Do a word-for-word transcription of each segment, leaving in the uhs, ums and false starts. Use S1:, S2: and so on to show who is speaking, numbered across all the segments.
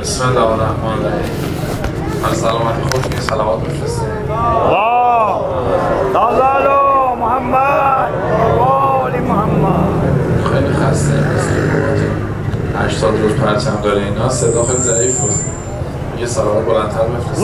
S1: بسم الله الرحمن الرحیم. از سلامتی خود که صلوات بفرستیم.
S2: الله تعالی محمد و آل محمد.
S1: خیلی خسته ایم. هشتاد روز پرچم داره اینا، صدا خیلی ضعیف بود. یه صلوات بلندتر بفرستیم.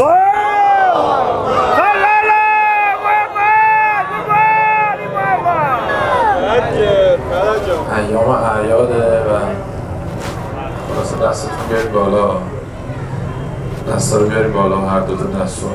S1: ایام اعیاده و خلاصه دستتون بیارید بالا، دستا رو بیارید بالا، هر دو تا دستو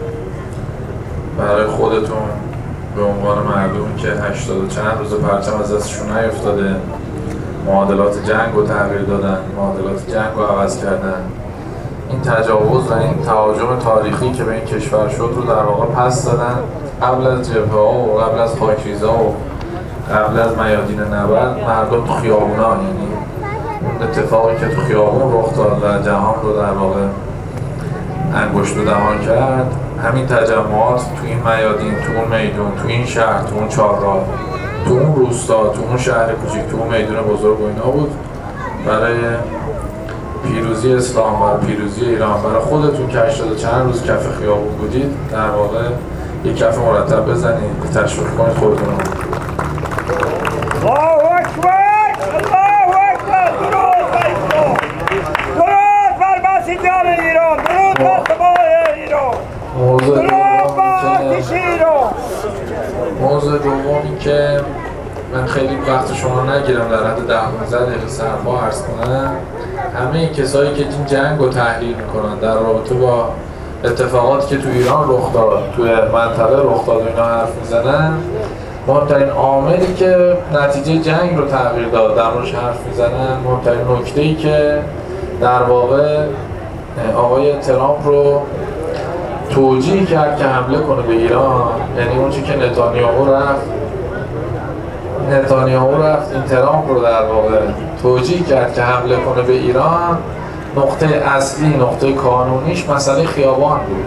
S1: برای خودتون به عنوان مردم که هشتاد و چند روز پرچم از دستشون نیفتاده، معادلات جنگ رو تغییر دادن، معادلات جنگ رو عوض کردن، این تجاوز و این تهاجم تاریخی که به این کشور شد رو در واقع پس دادن. قبل از جبهه‌ها و قبل از خاکریزا و قبل از میادین نبرد مردم تو خیابونا، یعنی اون اتفاقی که تو خیابون رخ داد و جهان رو در واقع انگشت به دهان کرد، همین تجمعات تو این میادین، تو اون میدون، تو این شهر، تو اون چهارراه، تو اون روستا، تو اون شهر کوچیک، تو اون میدون بزرگ و اینا بود برای پیروزی اسلام، برای پیروزی ایران. برای خودتون که هشتاد چند روز کف خیابون بودید در واقع یک کف مرتب بزنید، تشویق کنید خودتون رو.
S2: الله اکبر، الله اکبر. درود بر اسلام، درود بر مسیحیان ایران، درود بر سپاه ایران، درود بر آتش ایران.
S1: موضوع دومی که من خیلی وقت شما نگیرم، در حد ده پانزده دقیقه سرپا عرض کنم، همه این کسایی که این جنگ رو تحلیل میکنن در رابطه با اتفاقاتی که تو ایران رخ داد، تو منطقه رخ داد و اینا حرف میزنن، مهمترین عاملی که نتیجه جنگ رو تغییر داد در موردش حرف میزنن، مهمترین نکته‌ای که در واقع آقای ترامپ رو توجیه کرد که حمله کنه به ایران، یعنی اون چی که نتانیاهو رفت نتانیاهو رفت این ترامپ رو در واقع توجیه کرد که حمله کنه به ایران، نقطه اصلی، نقطه قانونیش مسئله خیابان بود.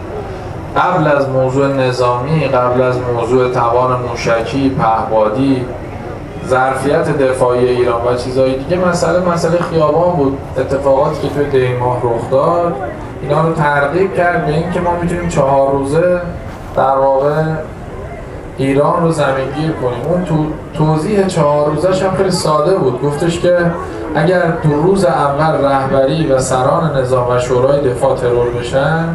S1: قبل از موضوع نظامی، قبل از موضوع توان موشکی، پهپادی، ظرفیت دفاعی ایران و چیزهای دیگه، مسئله مسئله خیابان بود. اتفاقاتی که توی دی ماه رخ داد اینا رو ترغیب کرد به این که ما میتونیم چهار روزه در واقع ایران رو زمینگیر کنیم. اون تو توضیح چهار روزش هم خیلی ساده بود، گفتش که اگر دو روز اول رهبری و سران نظام و شورای دفاع ترور بشن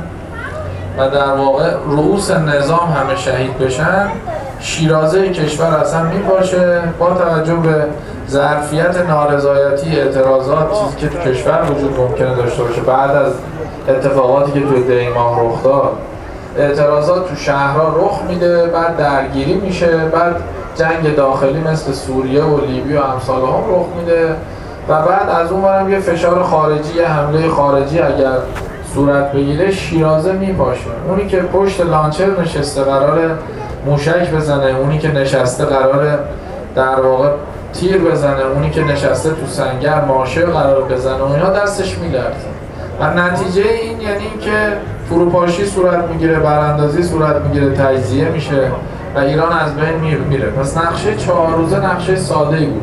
S1: و در واقع رؤوس نظام همه شهید بشن، شیرازه کشور اصلا میپاشه. با توجه به ظرفیت نارضایتی، اعتراضات، چیزی که تو کشور وجود ممکنه داشته باشه بعد از اتفاقاتی که توی دی ماه رخ داد، اعتراضات تو شهرها رخ میده، بعد درگیری میشه، بعد جنگ داخلی مثل سوریه و لیبی و امثال هم رخ میده و بعد از اون برم یه فشار خارجی، یه حمله خارجی اگر صورت بگیره، شیرازه میپاشه. اونی که پشت لانچر نشسته قرار موشک بزنه، اونی که نشسته قرار در واقع تیر بزنه، اونی که نشسته تو سنگر ماشه قرار بزنه و اینا دستش میلرزه و نتیجه این یعنی که فروپاشی صورت میگیره، براندازی صورت میگیره، تجزیه میشه و ایران از بین میره. پس نقشه چهار روزه نقشه ساده‌ای بود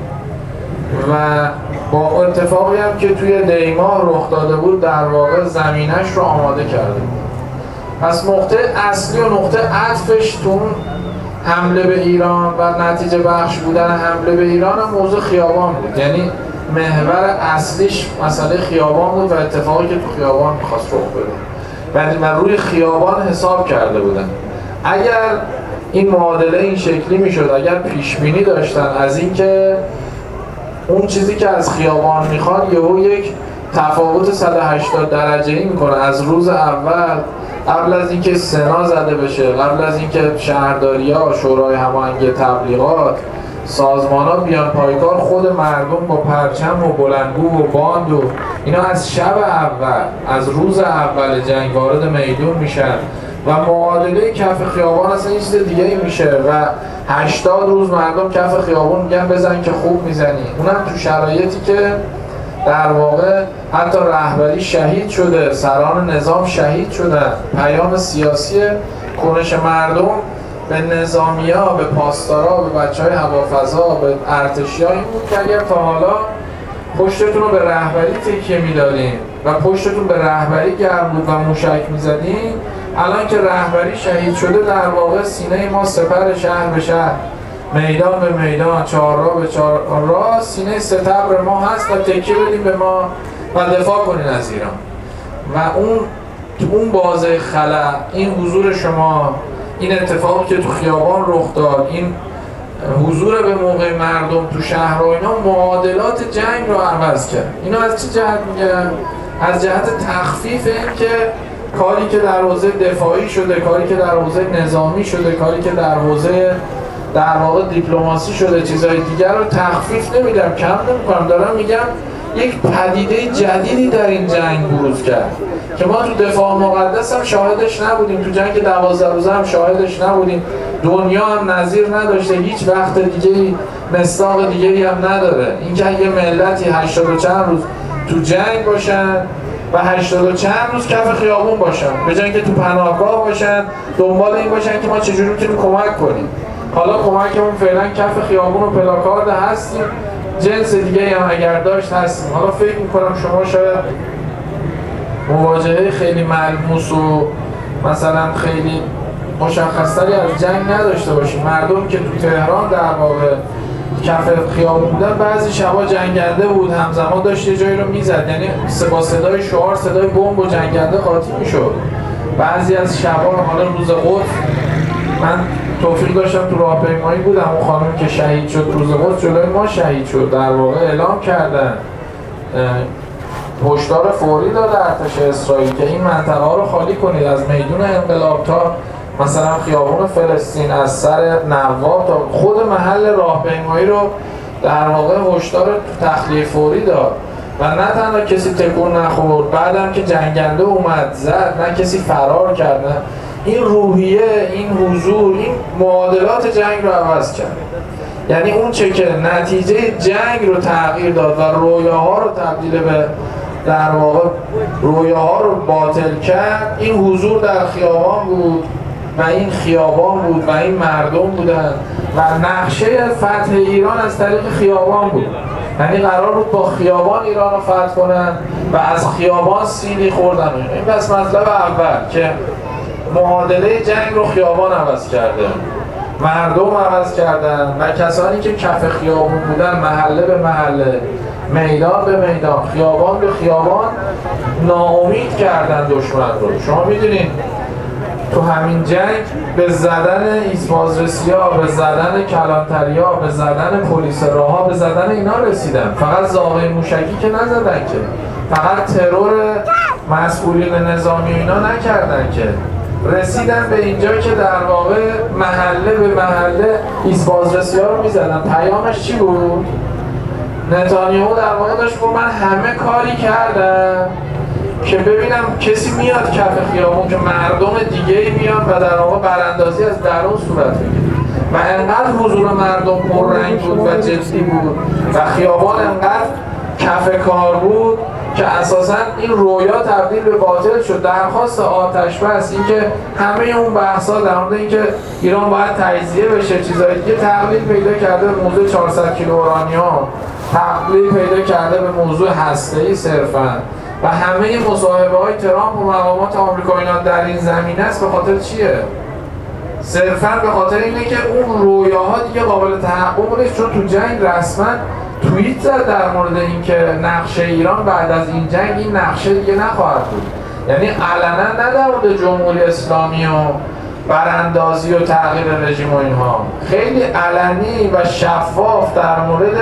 S1: و با اتفاقی هم که توی دی ماه رخ داده بود در واقع زمینش رو آماده کرده بود. پس نقطه اصلی و نقطه عطفش تو حمله به ایران و نتیجه بخش بودن حمله به ایران هم موضوع خیابان بود، یعنی محور اصلیش مسئله خیابان بود و اتفاقی که تو خیابان میخواست رخ بده و روی خیابان حساب کرده بودن. اگر این معادله این شکلی میشد، اگر پیش بینی داشتن از اینکه اون چیزی که از خیابان میخوان یهو یک تفاوت صد و هشتاد درجه‌ای میکنه از روز اول، قبل از اینکه سنا زده بشه، قبل از اینکه شهرداری‌ها، شورای هماهنگی تبلیغات، سازمان‌ها بیان پایکار، خود مردم با پرچم و بلندگو و باند و اینا از شب اول، از روز اول جنگ وارد میدون میشن و معادله کف خیابان اصلا یه چیز دیگه ای میشه و هشتاد روز مردم کف خیابان میگن بزن که خوب میزنی. اونم تو شرایطی که در واقع حتی رهبری شهید شده، سران نظام شهید شدن. پیام سیاسی کنش مردم به نظامیا، به پاسدارا، به بچهای هوافضا، به ارتشی‌ها این بود که اگر تا حالا پشتتون رو به رهبری تکیه میدادین و پشتتون به رهبری گرم بود و موشک میزدین، الان که رهبری شهید شده در واقع سینه ما سپر شهر به شهر، میدان به میدان، چهارراه به چهارراه سینه ستبر ما هست و تکیه بدیم به ما و دفاع کنین از ایران. و اون اون بازه خلأ، این حضور شما، این اتفاقی که تو خیابان رخ داد، این حضور به موقع مردم تو شهر و اینا معادلات جنگ رو عوض کرد. اینو از چه جهت میگم؟ از جهت تخفیف این که کاری که در حوزه دفاعی شده، کاری که در حوزه نظامی شده، کاری که در حوزه در واقع دیپلماسی شده، چیزهای دیگر رو تخفیف نمیدم، کم نمیکنم، دارم میگم یک پدیده جدیدی در این جنگ بروز کرد که ما تو دفاع مقدس هم شاهدش نبودیم، تو جنگ دوازده روزه هم شاهدش نبودیم، دنیا هم نظیر نداشته، هیچ وقت دیگه مصداق دیگه‌ای هم نداره. اینکه یه ملتی هشتاد و چند روز تو جنگ باشن و هشتاد و چند روز کف خیابون باشن، به جای اینکه تو پناهگاه باشن دنبال این باشن که ما چجوری میتونیم کمک کنیم. حالا کمکمون فعلا کف خیابون و پلاکارد هستیم، جنس دیگه هم اگر داشت هستیم. حالا فکر میکنم شما شاید مواجهه خیلی ملموس و مثلا خیلی مشخصتری از جنگ نداشته باشیم. مردم که تو تهران در واقع کف خیابون بودن، بعضی شبا جنگنده بود همزمان داشت یه جایی رو میزد، یعنی با صدای شعار صدای بمب و جنگنده قاطی میشد. بعضی از شبا، حالا روز قدس من توفیق داشتم تو راهپیمایی بودم، اون خانم که شهید شد روز قدس جلوی ما شهید شد، در واقع اعلام کردن، هشدار فوری داد ارتش اسرائیل که این منطقه رو خالی کنید، از میدون انقلاب تا مثلا خیابون فلسطین، از سر نوار تا خود محل راهپیمایی رو در واقع هشدار تخلیه فوری داد و نه تنها کسی تکون نخورد، بعدم که جنگنده اومد زد، نه کسی فرار کرد، نه. این روحیه، این حضور، این معادلات جنگ رو عوض کرد. یعنی اون چه که نتیجه جنگ رو تغییر داد و رویاها رو تبدیل به در واقع رویاها رو باطل کرد، این حضور در خیابان بود و این خیابان بود و این مردم بودن و نقشه فتح ایران از طریق خیابان بود. یعنی قرار بود با خیابان ایران رو فتح کنن و از خیابان سیلی خوردن. این بس مطلب اول که معادله جنگ رو خیابان عوض کرده، مردم عوض کردن و کسانی که کف خیابان بودن محله به محله، میدان به میدان، خیابان به خیابان ناامید کردن دشمن رو. شما میدونین تو همین جنگ به زدن ایسبازرسی‌ها، به زدن کلانتری‌ها، به زدن پلیس راه‌ها، به زدن اینا رسیدن. فقط زاغه موشکی که نزدن که، فقط ترور مسئولین نظامی اینا نکردن که، رسیدن به اینجا که در واقع محله به محله ایسبازرسی‌ها رو میزدن. پیامش چی بود؟ نتانیاهو در واقع داشت گفت من همه کاری کردم که ببینم کسی میاد کف خیابون که مردم دیگه‌ای بیان و در واقع براندازی از درون صورت بگیره. و انقدر حضور مردم پررنگ بود و جدی بود و خیابان انقدر کف کار بود که اساساً این رویا تبدیل به باطل شد. درخواست آتش بس، این که همه اون بحث‌ها در مورد اینکه ایران باید تجزیه بشه، چیزای دیگه تقلیل پیدا کرده به موضوع چهارصد کیلو اورانیوم، تقلیل پیدا کرده به موضوع هسته‌ای صرفاً. و همه مصاحبه‌های ترامپ و مقامات آمریکا اینا در این زمینه است. به خاطر چیه؟ صرفاً به خاطر اینه که اون رویاها دیگه قابل تحقق نیست، چون تو جنگ رسما توییت زد در مورد اینکه نقشه ایران بعد از این جنگ این نقشه دیگه نخواهد بود. یعنی علنا نه در مورد جمهوری اسلامی و براندازی و تغییر رژیم و اینها، خیلی علنی و شفاف در مورد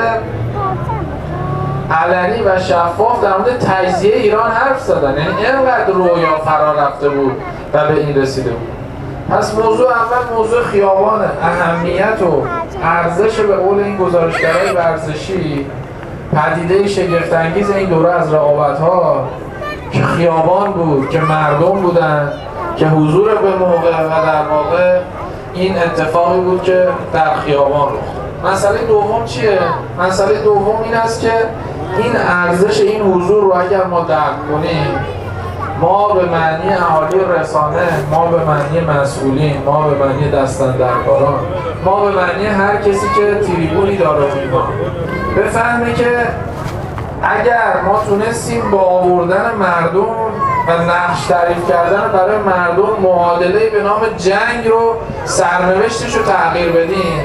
S1: علنی و شفاف در مورد تجزیه ایران حرف زدن. یعنی اینقدر رویا فرا رفته بود و به این رسیده بود. پس موضوع اول موضوع خیابانه. اهمیت و ارزش به قول این گزارشگرای ورزشی پدیده شگفت‌انگیز این دوره از رقابت‌ها که خیابان بود، که مردم بودن، که حضور به موقع و در واقع این اتفاقی بود که در خیابان رخ داد. مسئله دوم چیه؟ مسئله دوم این است که این ارزش این حضور رو اگر ما درک کنیم، ما به معنی اهالی رسانه، ما به معنی مسئولین، ما به معنی دستاندرکاران، ما به معنی هر کسی که تریبونی داره اینا بفهمه که اگر ما تونستیم با آوردن مردم و نقش تعریف کردن برای مردم معادله به نام جنگ رو سرنوشتش رو تغییر بدیم،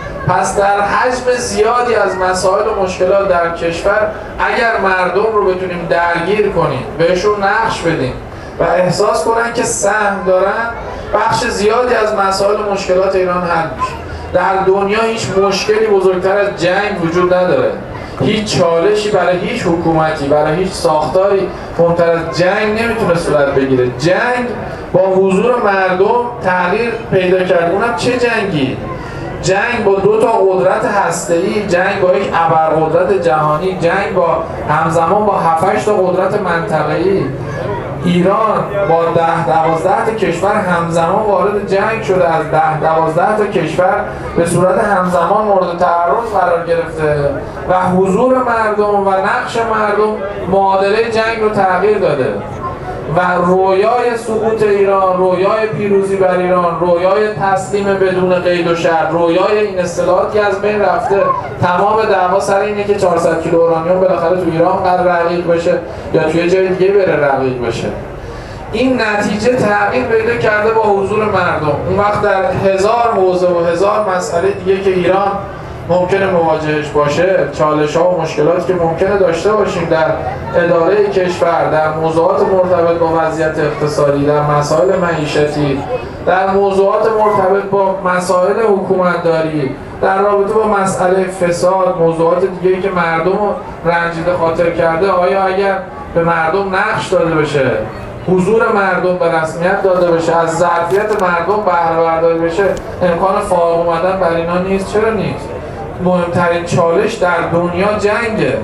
S1: پس در حجم زیادی از مسائل و مشکلات در کشور اگر مردم رو بتونیم درگیر کنیم، بهشون نقش بدیم و احساس کنن که سهم دارن، بخش زیادی از مسائل و مشکلات ایران حل میشه. در دنیا هیچ مشکلی بزرگتر از جنگ وجود نداره. هیچ چالشی برای هیچ حکومتی، برای هیچ ساختاری مهمتر از جنگ نمیتونه صورت بگیره. جنگ با حضور مردم تغییر پیدا کرد. اونم چه جنگی؟ جنگ با دو تا قدرت هسته‌ای، جنگ با یک ابرقدرت جهانی، جنگ با همزمان با هفت هشت تا قدرت منطقه‌ای. ایران با ده دوازده تا کشور همزمان وارد جنگ شده، از ده دوازده تا کشور به صورت همزمان مورد تعرض قرار گرفته و حضور مردم و نقش مردم معادله جنگ رو تغییر داده و رویای سقوط ایران، رویای پیروزی بر ایران، رویای تسلیم بدون قید و شرط، رویای این اصطلاحاتی از بین رفته. تمام دعوا سر اینه که چهارصد کیلو اورانیوم بالاخره تو ایران قرار رقیق بشه یا توی جای دیگه بره رقیق بشه. این نتیجه تغییر پیدا کرده با حضور مردم. اون وقت در هزار حوزه و هزار مسئله دیگه که ایران ممکنه مواجهش باشه، چالش ها و مشکلاتی که ممکنه داشته باشیم در اداره کشور، در موضوعات مرتبط با وضعیت اقتصادی، در مسائل معیشتی، در موضوعات مرتبط با مسائل حکومتداری، در رابطه با مسئله فساد، موضوعات دیگه‌ای که مردم رو رنجیده خاطر کرده، آیا اگر به مردم نقش داده بشه، حضور مردم به رسمیت داده بشه، از ظرفیت مردم بهره برداری بشه، امکان فارغ اومدن بر اینا نیست؟ چرا نیست؟ مهمترین چالش در دنیا جنگه.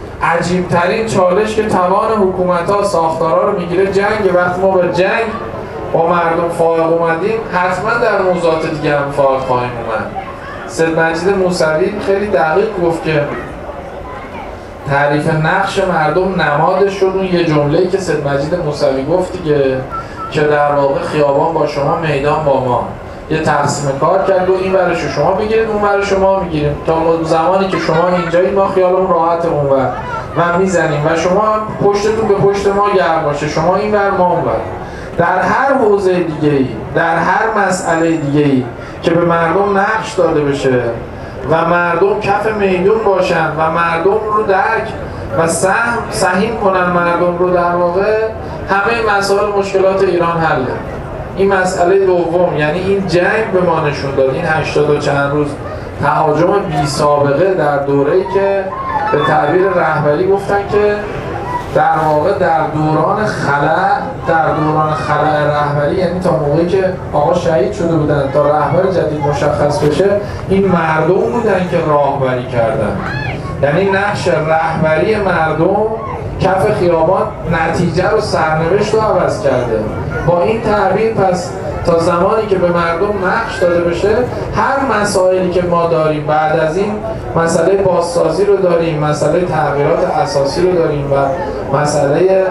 S1: عجیبترین چالش که توان حکومت‌ها ساختارها رو میگیره جنگه. وقتی ما به جنگ با مردم فارغ اومدیم، حتما در موضوعات دیگه هم فارغ خواهیم اومد. سید مجید موسوی خیلی دقیق گفت که تعریف نقش مردم نمادش شد اون یه جمله‌ای که سید مجید موسوی گفت دیگه، که در واقع خیابان با شما، میدان با ما. یه تقسیم کار کرد و این ورشو شما بگیرید، اون ور شما میگیریم، تا زمانی که شما اینجایی ما خیالمون راحت اون ور و میزنیم و شما پشتتون به پشت ما گرم باشه، شما این ور ما اون ور. در هر حوزه دیگه‌ای، در هر مسئله دیگه‌ای که به مردم نقش داده بشه و مردم کف میدون باشن و مردم رو درک و سهم سهیم کنن مردم رو، در واقع همه مسائل مشکلات ایران حله. این مسئله دوم، یعنی این جنگ به ما نشون داد، این هشتاد و چند روز تهاجم بی سابقه در دوره‌ای که به تعبیر رهبری گفتن که در واقع در دوران خلأ، در دوران خلأ رهبری، یعنی تا موقعی که آقا شهید شده بودن تا رهبر جدید مشخص بشه، این مردم بودن که راهبری کردن. یعنی نقش رهبری مردم کف خیابان نتیجه رو، سرنوشت رو عوض کرده. با این تعبیر پس تا زمانی که به مردم نقش داده بشه، هر مسائلی که ما داریم بعد از این، مسئله بازسازی رو داریم، مسئله تغییرات اساسی رو داریم و مسئله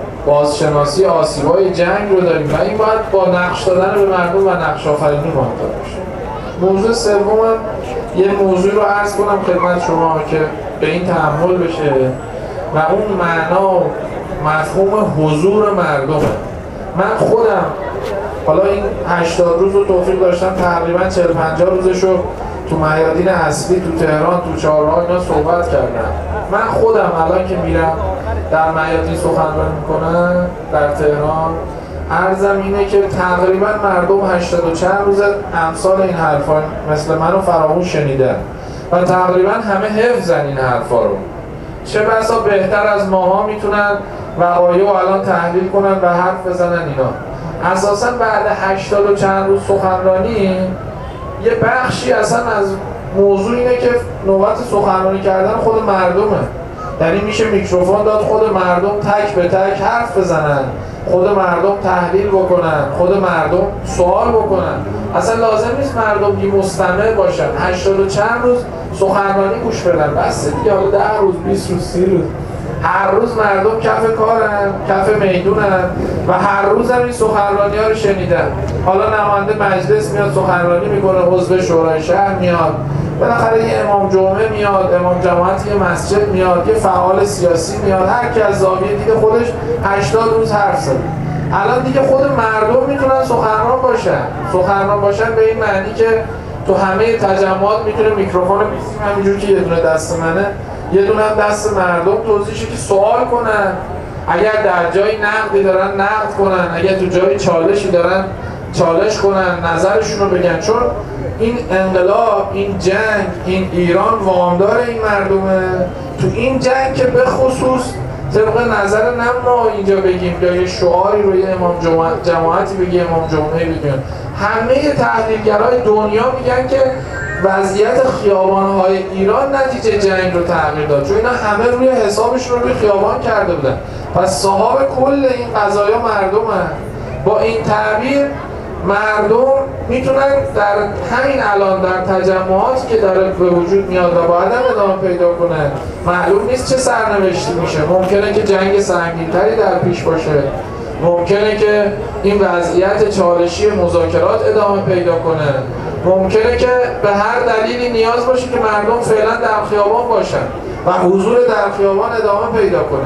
S1: بازشناسی آسیب‌های جنگ رو داریم و این باید با نقش دادن به مردم و نقش آفرینی مانده باشه. موضوع سوم، یه موضوع رو عرض کنم خدمت شما که به این تأمل بشه و اون معنا و مفهوم حضور مردمه. من خودم حالا این هشتاد روز رو توفیق داشتم تقریبا چهل پنجاه روزش رو تو میادین اصلی، تو تهران، تو چهارراه اینا صحبت کردم. من خودم الان که میرم در میادین سخنرانی میکنم در تهران، عرضم اینه که تقریبا مردم هشتاد و چند روز امثال این حرفا مثل منو فراموش شنیدن و تقریبا همه حفظن این حرفا رو. چه بسا بهتر از ماها میتونن وقایع رو الان تحلیل کنن و حرف بزنن اینا. اساسا بعد هشتاد و چند روز سخنرانی یه بخشی اصلا از موضوع اینه که نوبت سخنرانی کردن خود مردمه. یعنی میشه میکروفون داد خود مردم تک به تک حرف بزنن، خود مردم تحلیل بکنن، خود مردم سوال بکنن. اصلا لازم نیست مردم بی مستمع باشن، هشتاد و چند روز سخنرانی گوش بدن، بس دیگه. حالا ده روز، بیست روز، سی روز، هر روز مردم کف کارن، کف میدونن و هر روز هم این سخنرانی ها رو شنیدن. حالا نماینده مجلس میاد سخنرانی میکنه، عضو شورای شهر میاد، بالاخره یه امام جمعه میاد، امام جماعت یه مسجد میاد، یه فعال سیاسی میاد، هر کی از زاویه دید خودش هشتاد روز حرف زده. الان دیگه خود مردم میتونن سخنران باشن. سخنران باشن به این معنی که تو همه تجمعات میتونه میکروفون بیسیم همینجور که یه دونه دست منه، یه دونه هم دست مردم توضیحشه که سوال کنن، اگر در جای نقدی دارن نقد کنن، اگر تو جای چالشی دارن چالش کنن، نظرشون رو بگن. چون این انقلاب، این جنگ، این ایران وامدار این مردمه. تو این جنگ که به خصوص طبق نظر نه ما اینجا بگیم یا یه شعاری رو یه امام جماعتی بگیم، امام جمعه بگیم، همه تحلیلگرای دنیا میگن که وضعیت خیابان‌های ایران نتیجه جنگ رو تغییر داد، چون اینا همه روی حسابشون رو روی خیابان کرده بودن. پس صاحب کل این قضایا مردمن. با این تعبیر مردم میتونن در همین الان در تجمعاتی که داره به وجود میاد و باید هم ادامه پیدا کنه، معلوم نیست چه سرنوشتی میشه. ممکنه که جنگ سنگین‌تری در پیش باشه، ممکنه که این وضعیت چالشی مذاکرات ادامه پیدا کنه، ممکنه که به هر دلیلی نیاز باشه که مردم فعلا در خیابان باشن و حضور در خیابان ادامه پیدا کنه.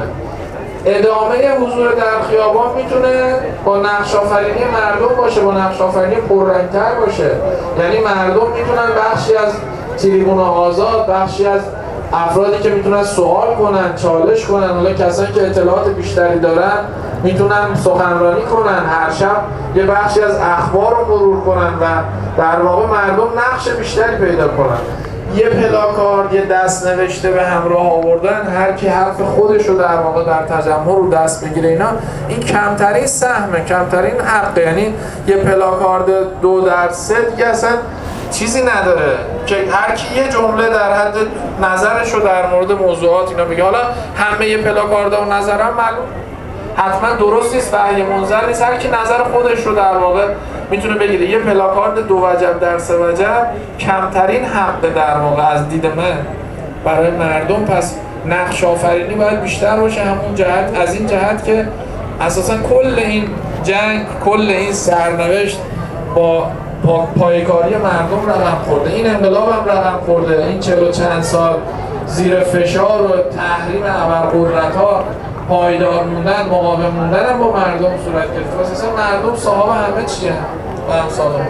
S1: ادامه حضور در خیابان میتونه با نقش آفرینی مردم باشه، با نقش آفرینی پررنگ‌تر باشه. یعنی مردم میتونن بخشی از تریبون آزاد، بخشی از افرادی که میتونن سوال کنن، چالش کنن، حالا کسایی که اطلاعات بیشتری دارن میتونن سخنرانی کنن، هر شب یه بخشی از اخبار رو مرور کنن و در واقع مردم نقش بیشتری پیدا کنن. یه پلاکارد، یه دست نوشته به همراه آوردن، هر کی حرف خودش رو در واقع در تجمع رو دست بگیره، اینا این کمترین سهمه، کمترین حقه. یعنی یه پلاکارد دو در سه دیگه اصلا چیزی نداره که هر کی یه جمله در حد نظرش رو در مورد موضوعات اینا بگه. حالا همه یه پلاکارد و نظرم معلوم حتما درست نیست و یه منظر نیست، هر کی نظر خودش رو در واقع میتونه بگیره. یه پلاکارد دو وجب در سه وجب کمترین حق در واقع از دید من برای مردم. پس نقش آفرینی باید بیشتر باشه، همون جهت، از این جهت که اساسا کل این جنگ، کل این سرنوشت با پا، پایکاری مردم رقم خورده. این انقلاب هم رقم خورده. این چهل و چند سال زیر فشار و تحریم ابرقدرت‌ها پایدار موندن، مقاوم موندن هم با مردم صورت گرفته. اساسا مردم صاحب همه چیه برام سلام.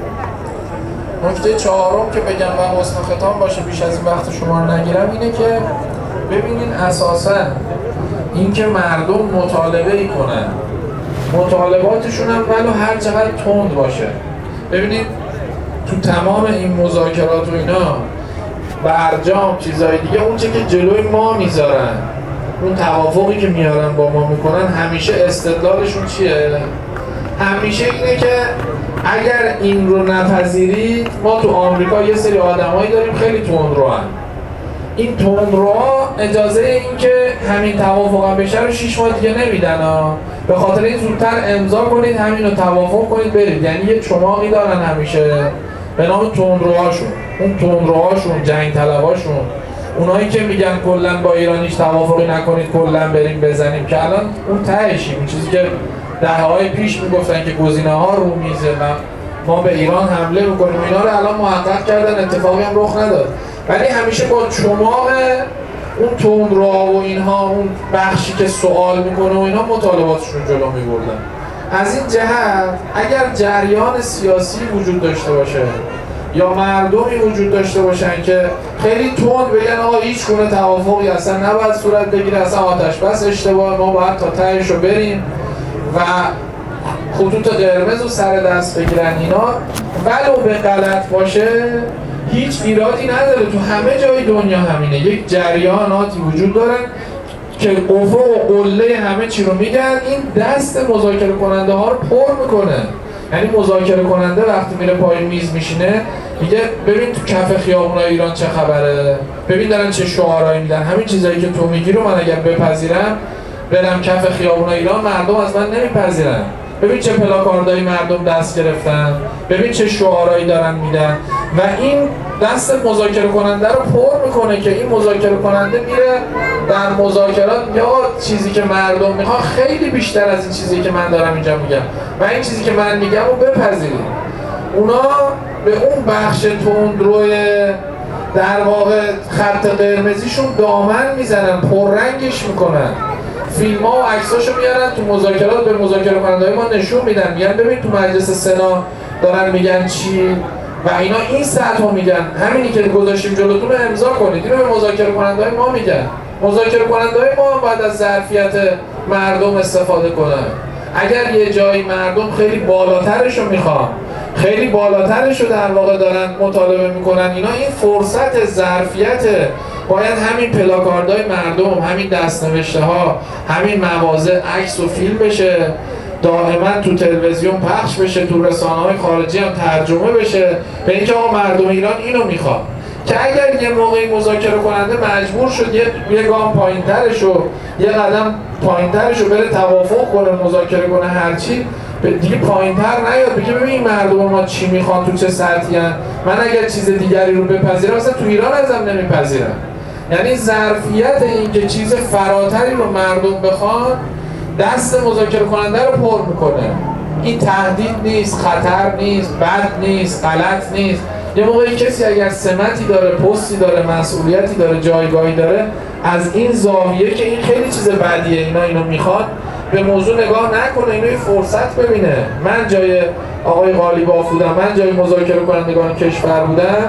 S1: نکته چهارم که بگم و حسن ختام باشه بیش از این وقت شما رو نگیرم اینه که ببینین اساسا این که مردم مطالبه کنن، مطالباتشون هم ولو هر چقدر تند باشه. ببینید تو تمام این مذاکرات و اینا برجام چیزای دیگه اون چه که جلوی ما میذارن، اون توافقی که میارن با ما میکنن، همیشه استدلالشون چیه؟ همیشه اینه که اگر این رو نپذیرید، ما تو آمریکا یه سری آدمایی داریم خیلی تندروان. این تندروها اجازه این که همین توافق هم بشه رو شیش ماه دیگه نمیدن ها. به خاطر این زودتر امضا کنید، همین رو توافق کنید برید. یعنی یه چماقی دارن همیشه به نام تندروهاشون. اون تندروهاشون، جنگ طلباشون، اونایی که میگن کلا با ایرانیش توافقی نکنید کلا بریم بزنیم، که الان اون تهشیم. این چیزی که دهه‌های پیش میگفتن که گزینه‌ها رو میزه و ما به ایران حمله میکنیم، اینا رو الان محقق کردن، اتفاقی هم رخ نداد. ولی همیشه با چماق اون تندروها و اینها، اون بخشی که سوال میکنه و اینا مطالباتشون جلو میبردن. از این جهت اگر جریان سیاسی وجود داشته باشه یا مردمی وجود داشته باشن که خیلی تند بگن آقا هیچ گونه توافقی اصلا نباید صورت بگیره، اصلا آتش بس اشتباه، ما باید تا تهش رو بریم و خطوط قرمز رو سر دست بگیرن، اینا ولو به غلط باشه هیچ ایرادی نداره. تو همه جای دنیا همینه، یک جریاناتی وجود دارن که افق و قله همه چی رو میگن، این دست مذاکره کننده ها رو پر میکنه. یعنی مذاکره کننده وقتی میره پای میز میشینه میگه ببین تو کف خیابونای ایران چه خبره، ببین دارن چه شعارهایی میدن، همین چیزایی که تو میگی رو من اگر بپذیرم برم کف خیابونای ایران، مردم از من نمیپذیرن. ببین چه پلاکاردایی مردم دست گرفتن، ببین چه شعارهایی دارن میدن و این دست مذاکره کننده رو پر میکنه که این مذاکره کننده میره در مذاکرات یا چیزی که مردم میخوان خیلی بیشتر از این چیزی که من دارم اینجا میگم و این چیزی که من میگم رو بپذیرید. اونا به اون بخش تندروی در واقع خط قرمزیشون دامن میزنن، پررنگش میکنن، فیلم ها و عکساشو میارن تو مذاکرات به مذاکره کننده‌های ما نشون میدن، میگن ببین تو مجلس سنا دارن میگن چی و اینا این سطح ها میگن، همینی که گذاشتیم جلوتون رو امضا کنید، اینو به مذاکره کننده‌های ما میگن. مذاکره کننده‌های ما هم باید از ظرفیت مردم استفاده کنن. اگر یه جایی مردم خیلی بالاترش رو میخوان، خیلی بالاترش رو در واقع دارن مطالبه میکنن، اینا این فرصت ظرفیت باید همین پلاکاردهای مردم، همین دستنوشته ها، همین مواضع عکس و فیلم بشه، دائما تو تلویزیون پخش بشه، تو رسانه‌های خارجی هم ترجمه بشه به اینکه آقا مردم ایران اینو میخوان. که اگر یه موقعی مذاکره کننده مجبور شد یه, یه گام پایین‌ترش و یه قدم پایین‌ترش رو بره توافق کنه، مذاکره کنه، هرچی دیگه پایین‌تر نیاد بگه ببین مردم ما چی میخوان، تو چه سطحی هن، من اگر چیز دیگری رو بپذیرم مثلا تو ایران ازم نمیپذیرم. یعنی ظرفیت این که چیز فراتری رو مردم بخوان دست مذاکره کننده رو پر میکنه. این تهدید نیست، خطر نیست، بد نیست، غلط نیست. یه موقعی کسی اگر سمتی داره، پستی داره، مسئولیتی داره، جایگاهی داره، از این زاویه که این خیلی چیز بدیه، اینا اینو میخواد، به موضوع نگاه نکنه، اینو یه فرصت ببینه. من جای آقای قالیباف بودم، من جای مذاکره کنندگان کشور بودم،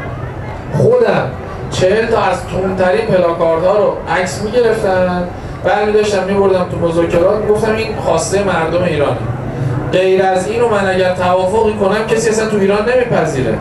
S1: خودم چهل تا از تندترین پلاکاردها رو عکس میگرفتم، برمی داشتم میبردم تو مذاکرات، میگفتم این خواسته مردم ایرانه، غیر از اینو من اگر توافقی کنم کسی اصلا تو ایران نمیپذیره.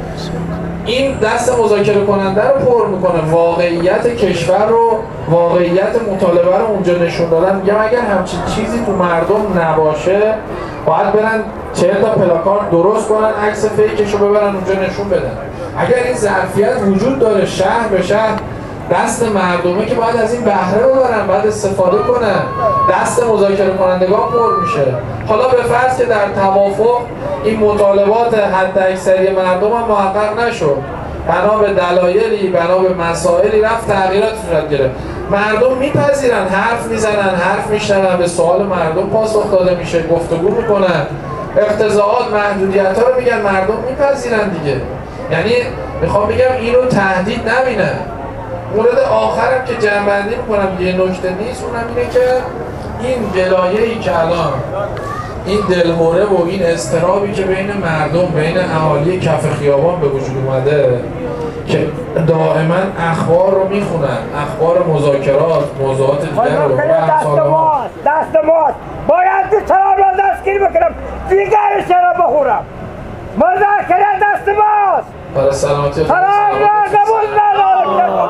S1: این دست مذاکره کننده رو پر میکنه، واقعیت کشور رو، واقعیت مطالبه رو اونجا نشون دادن. میگم اگر همچین چیزی تو مردم نباشه باید برن چهل تا پلاکارد درست کنن، عکس فیکش رو ببرن اونجا نشون بدن. اگر این ظرفیت وجود داره شهر به شهر، دست مردمه که باید از این بهره ببرن، باید استفاده کنن، دست مذاکره کنندگان پر میشه. حالا به فرض که در توافق این مطالبات حداکثری مردم هم محقق نشد، بنا به دلایلی، بنا به مسائلی رفت تغییرات صورت گرفت، مردم میپذیرن، حرف میزنن، حرف میشنون، به سوال مردم پاسخ داده میشه، گفتگو میکنن، اقتضاعات، محدودیت ها رو میگن، مردم میپذیرن دیگه. یعنی میخوام بگم اینو تهدید نبینن. مورد آخرم که جمع‌بندی میکنم یه نکته نیست، اونم اینه که این گلایه‌ای که الان این دلهوره و این اضطرابی که بین مردم، بین اهالی کف خیابان به وجود اومده که دائما اخبار رو میخونن، اخبار مذاکرات، موضوعات دیگر رو
S2: دست ماست، دست ماست، باید تو شراب را دستگیر بکنم، دیگر شراب بخورم. مذاکره دست ماست،
S1: برای سلامتی
S2: شراب را قبول ندارم،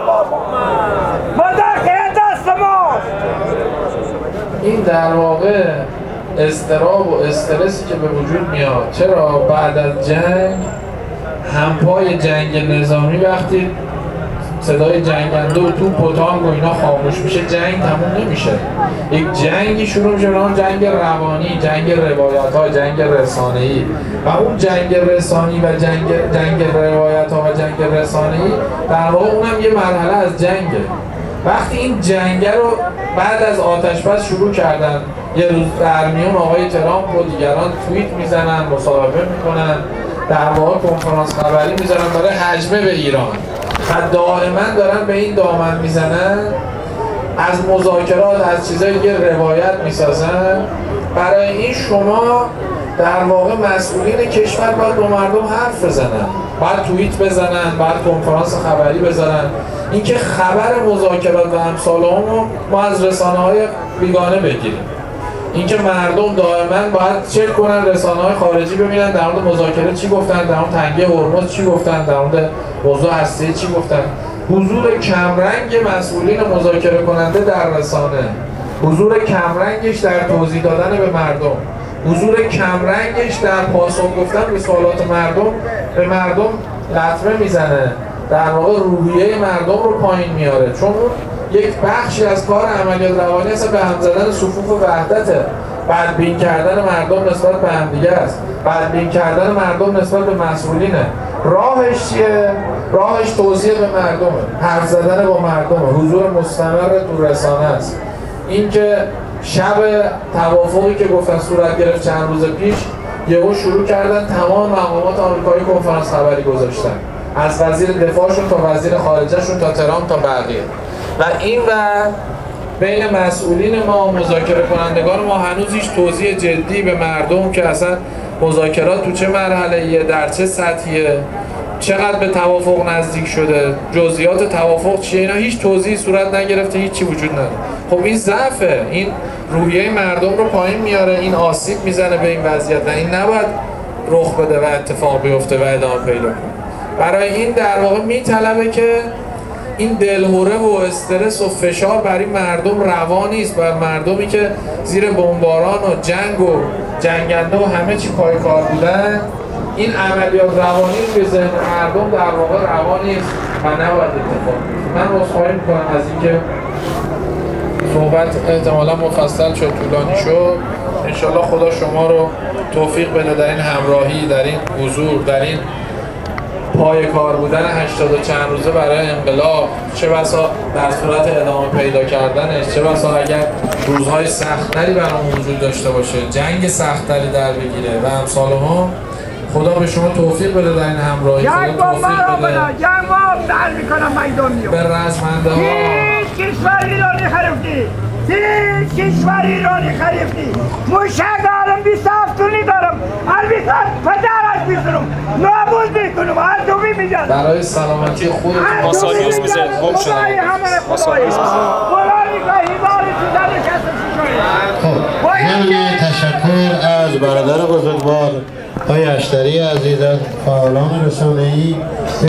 S2: مذاکره دست ماست.
S1: این در واقع اضطراب و استرسی که به وجود میاد، چرا بعد از جنگ همپای جنگ نظامی وقتی صدای جنگنده و توپ و تانک و اینا خاموش میشه، جنگ تموم نمیشه. یک جنگی شروع میشه، اون جنگ روانی، جنگ روایت‌ها، جنگ رسانه‌ای. و اون جنگ رسانی و جنگ جنگ روایت‌ها و جنگ رسانه‌ای در واقع اونم یه مرحله از جنگه. وقتی این جنگ رو بعد از آتش‌بس شروع کردن، یه روز در میون آقای ترامپ و دیگران توییت میزنن، مصاحبه میکنن، در واقع کنفرانس خبری میذارن برای هجمه به ایران، و دائما دارن به این دامن میزنن، از مذاکرات، از چیزایی که روایت میسازن. برای این شما در واقع مسئولین کشور باید با مردم حرف بزنن، باید توییت بزنن، باید کنفرانس خبری بزنن. اینکه خبر مذاکرات و امثال اون رو ما از رسانه‌های بیگانه بگیریم، اینکه مردم دائما باید چک کنن، رسانه‌های خارجی ببینن در مورد مذاکره چی گفتن، در مورد تنگه هرمز چی گفتن، در مورد موضوع هسته‌ای چی گفتن. حضور کمرنگ مسئولین مذاکره کننده در رسانه، حضور کمرنگش در توضیح دادن به مردم، حضور کمرنگش در پاسخ گفتن به سوالات مردم، به مردم لطمه میزنه، در واقع روحیه مردم رو پایین میاره. چون یک بخشی از کار عملیات روانی اصلا به هم زدن صفوف وحدته، بدبین کردن مردم نسبت به هم دیگه است، بدبین کردن مردم نسبت به مسئولینه. راهش چیه؟ راهش توصیه به مردمه، حرف زدن با مردمه، حضور مستمر تو رسانه است. این که شب توافقی که گفتن صورت گرفت چند روز پیش، یهو شروع کردن تمام مقامات آمریکایی کنفرانس خبری گذاشتن، از وزیر دفاعشون تا وزیر خارجهشون تا ترامپ تا بقیه. و این و بین مسئولین ما مذاکره کنندگان ما هنوز هیچ توضیح جدی به مردم که اصلا مذاکرات تو چه مرحله‌ایه، در چه سطحیه، چقدر به توافق نزدیک شده، جزئیات توافق چیه، اینا هیچ توضیحی صورت نگرفته، هیچ چی وجود نداره. خب این ضعفه، این روحیه مردم رو پایین میاره، این آسیب میزنه به این وضعیت و این نباید رخ بده و اتفاق بیفته و ادامه پیدا کنه. برای این در واقع میطلبه که این دلهوره و استرس و فشار برای مردم روا نیست، بر مردمی که زیر بمباران و جنگ و جنگنده و همه چی پای کار بودن، این عملیات روانی به ذهن مردم در واقع روا نیست و نباید اتفاق بیفته. من عذرخواهی میکنم از اینکه صحبت احتمالا مفصل شد، طولانی شد. انشالله خدا شما رو توفیق بده در این همراهی، در این حضور، در این پای کار بودن هشتاد و چند روزه برای انقلاب، چه بسا در صورت ادامه پیدا کردنش، چه بسا اگر روزهای سخت‌تری برام وجود داشته باشه، جنگ سخت‌تری در بگیره و امثال هم. خدا به شما توفیق بده در این همراهی.
S2: جنگ با ما بده، جنگ با در میکنم میدانیو
S1: به رزمنده ها
S2: هیچ کشور ایرانی خریفتی، هیچ کشور ایرانی خریفتی، موشک دارم، بیست هفتونی دارم، البته پدرش بیزنم، نابود میکنم، هر دومی میجن
S1: برای سلامتی خودتون
S3: ماسالیوز میزه، گم شدن ماسالیوز میزه.
S4: خب ضمن تشکر از برادر بزرگوار آقای اشتری عزیز از فعالان رسانه‌ای